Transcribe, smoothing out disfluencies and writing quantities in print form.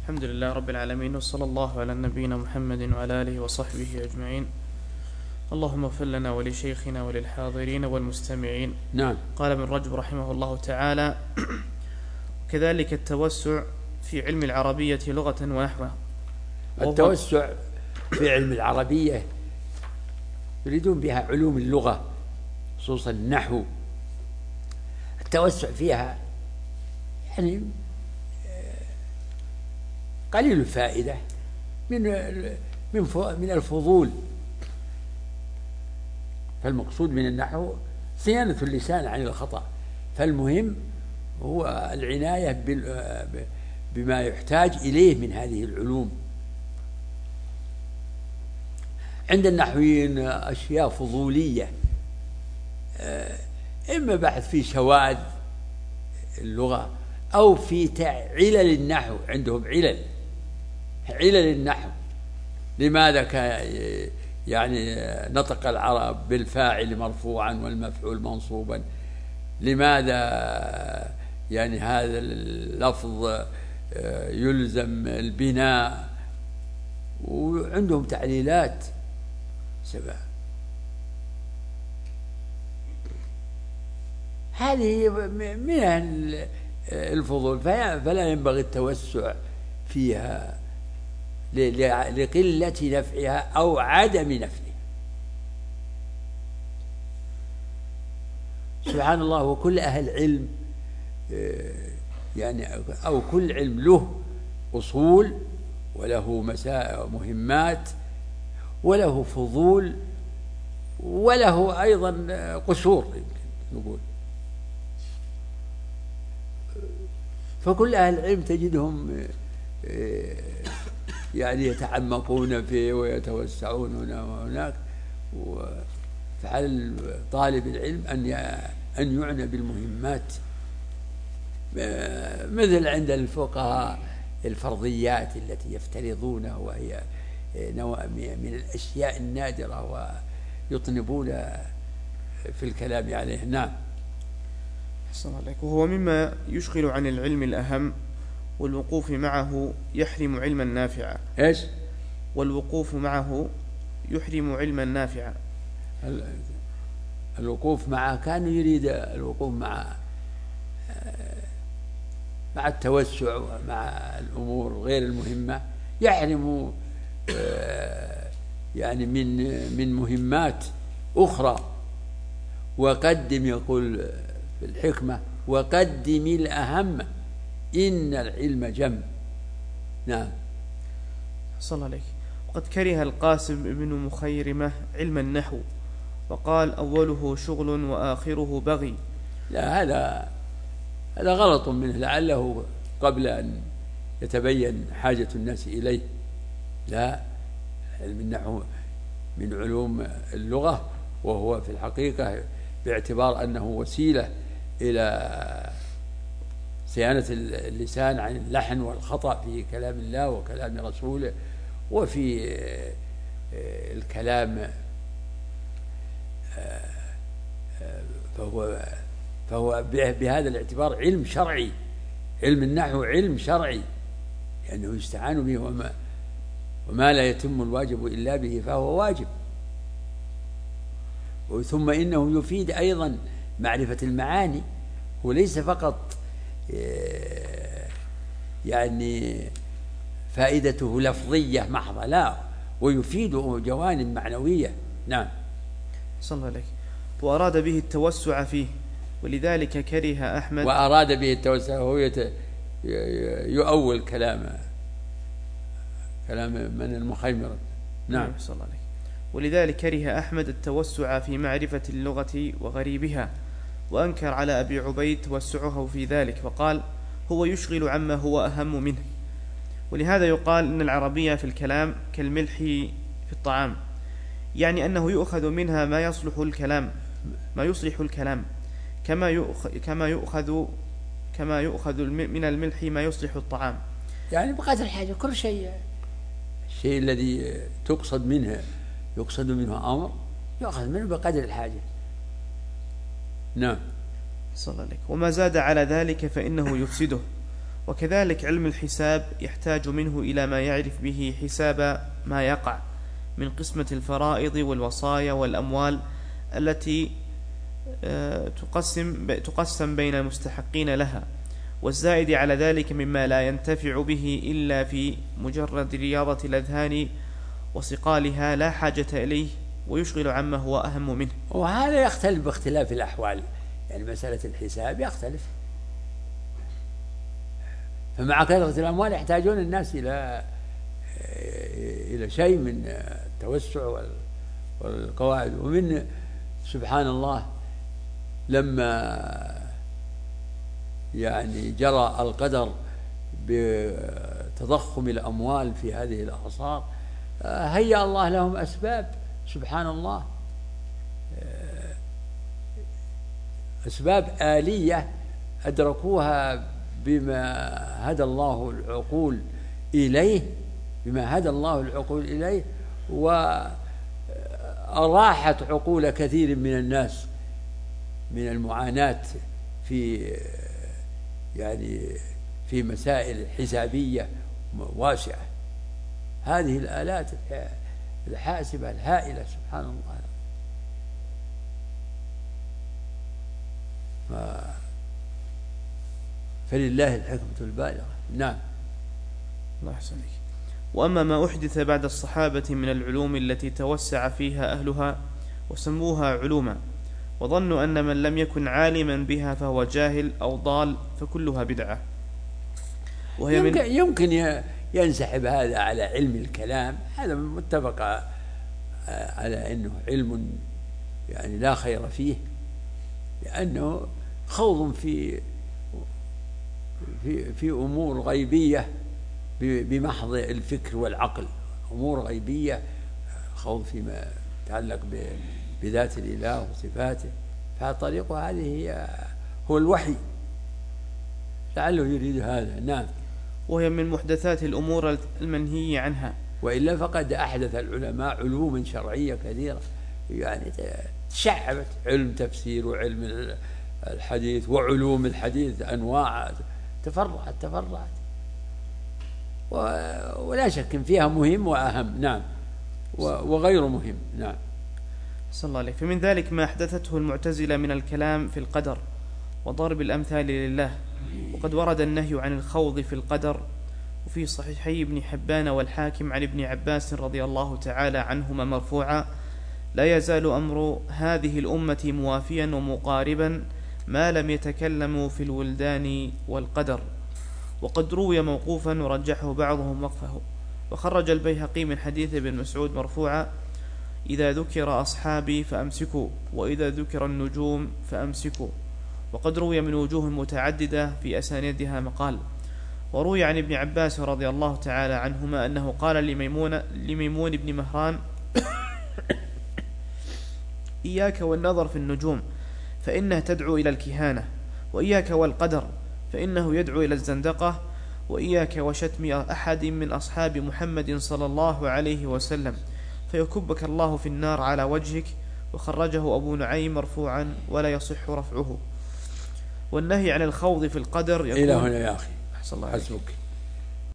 الحمد لله رب العالمين، وصلى الله على نبينا محمد وعلى آله وصحبه أجمعين. اللهم اغفر لنا ولشيخنا وللحاضرين والمستمعين. نعم. قال ابن رجب رحمه الله تعالى: كذلك التوسع في علم العربية لغة ونحوها. التوسع في علم العربية يريدون بها علوم اللغة، خصوصا النحو. التوسع فيها يعني قليل الفائدة من الفضول. فالمقصود من النحو صيانة اللسان عن الخطأ، فالمهم هو العناية بما يحتاج إليه من هذه العلوم. عند النحويين أشياء فضولية، إما بحث في شواذ اللغة أو في علل النحو. عندهم علل النحو. لماذا يعني نطق العرب بالفاعل مرفوعا والمفعول منصوبا؟ لماذا يعني هذا اللفظ يلزم البناء؟ وعندهم تعليلات سبع. هذه من الفضول، فلا ينبغي التوسع فيها لقلة نفعها أو عدم نفعها. سبحان الله. وكل أهل علم يعني أو كل علم له أصول وله مهمات وله فضول وله أيضا قصور، يمكن نقول. فكل أهل العلم تجدهم يعني يتعمقون فيه ويتوسعون هنا وهناك. فعلى طالب العلم أن يعنى بالمهمات، مثل عند الفقهاء الفرضيات التي يفترضونها، وهي من الأشياء النادرة ويطنبون في الكلام عليه. نعم. أحسن الله عليك. وهو مما يشغل عن العلم الأهم، والوقوف معه يحرم علما نافعا. إيش؟ والوقوف معه يحرم علما نافعا. الوقوف معه كان يريد الوقوف مع التوسع ومع الأمور غير المهمة، يحرم يعني من مهمات أخرى. وقدم، يقول في الحكمة: وقدم الأهم إن العلم جم. نعم. صلى الله عليك. وقد كره القاسم بن مخيرمة علم النحو، وقال: أوله شغل وآخره بغي. لا، هذا غلط منه، لعله قبل أن يتبين حاجة الناس إليه. لا، علم النحو من علوم اللغة، وهو في الحقيقة باعتبار أنه وسيلة إلى صيانة اللسان عن اللحن والخطأ في كلام الله وكلام رسوله وفي الكلام، فهو بهذا الاعتبار علم شرعي. علم النحو علم شرعي، لأنه يستعان به، وما لا يتم الواجب إلا به فهو واجب. ثم إنه يفيد أيضا معرفة المعاني، وليس فقط يعني فائدته لفظية محضة، لا، ويفيد جوانب معنوية. نعم. صلى الله عليه. وأراد به التوسع فيه، ولذلك كره أحمد. وأراد به التوسع، وهو يؤول كلام من المخيمر. نعم. صلى الله عليه. ولذلك كره أحمد التوسع في معرفة اللغة وغريبها، وأنكر على أبي عبيد توسعه في ذلك، وقال: هو يشغل عما هو أهم منه. ولهذا يقال إن العربية في الكلام كالملح في الطعام، يعني أنه يؤخذ منها ما يصلح الكلام، كما يؤخذ من الملح ما يصلح الطعام. يعني بقدر الحاجة. كل شيء، الشيء الذي يقصد منه أمر يؤخذ منه بقدر الحاجة. نعم. صلى الله عليه. وما زاد على ذلك فإنه يفسده، وكذلك علم الحساب يحتاج منه إلى ما يعرف به حساب ما يقع من قسمة الفرائض والوصايا والأموال التي تقسم بين المستحقين لها، والزائد على ذلك مما لا ينتفع به إلا في مجرد رياضة الأذهان وصقالها لا حاجة إليه، ويشغل عما هو أهم منه. وهذا يختلف باختلاف الأحوال، يعني مسألة الحساب يختلف، فمع كثرة الأموال يحتاجون الناس إلى شيء من التوسع والقواعد. ومن سبحان الله لما يعني جرى القدر بتضخم الأموال في هذه الأعصار هيأ الله لهم أسباب، سبحان الله، أسباب آلية أدركوها بما هدى الله العقول إليه، وأراحت عقول كثير من الناس من المعاناة في مسائل حسابية واسعة. هذه الآلات الحاسبة الهائلة سبحان الله. فلله الحكمة البالغة. نعم. الله يحسنك. وأما ما أحدث بعد الصحابة من العلوم التي توسع فيها أهلها وسموها علوما، وظنوا أن من لم يكن عالما بها فهو جاهل أو ضال، فكلها بدعة. وهي يمكن ينسحب هذا على علم الكلام، هذا متفق على أنه علم يعني لا خير فيه، لأنه خوض في أمور غيبية بمحض الفكر والعقل، أمور غيبية، خوض فيما يتعلق بذات الإله وصفاته، فطريقه هذه هو الوحي، لعله يريد هذا. نعم. وهي من محدثات الأمور المنهي عنها، وإلا فقد أحدث العلماء علوما شرعية كثيرة، يعني تشعبت، علم تفسير وعلم الحديث وعلوم الحديث أنواع تفرعت ولا شك فيها مهم وأهم. نعم. وغير مهم. نعم. صلى الله عليه. فمن ذلك ما أحدثته المعتزلة من الكلام في القدر وضرب الأمثال لله، وقد ورد النهي عن الخوض في القدر، وفي صحيحي ابن حبان والحاكم عن ابن عباس رضي الله تعالى عنهما مرفوعا: لا يزال أمر هذه الأمة موافيا ومقاربا ما لم يتكلموا في الولدان والقدر. وقد روي موقوفا ورجحه بعضهم وقفه. وخرج البيهقي من حديث ابن مسعود مرفوعا: إذا ذكر أصحابي فأمسكوا، وإذا ذكر النجوم فأمسكوا. وقد روي من وجوه متعددة في أسانيدها مقال. وروي عن ابن عباس رضي الله تعالى عنهما أنه قال لميمون بن مهران: إياك والنظر في النجوم فإنها تدعو إلى الكهانة، وإياك والقدر فإنه يدعو إلى الزندقة، وإياك وشتم أحد من أصحاب محمد صلى الله عليه وسلم فيكبك الله في النار على وجهك. وخرجه أبو نعيم مرفوعا ولا يصح رفعه. والنهي عن الخوض في القدر إلى هنا يا أخي، أحسن الله حسبك.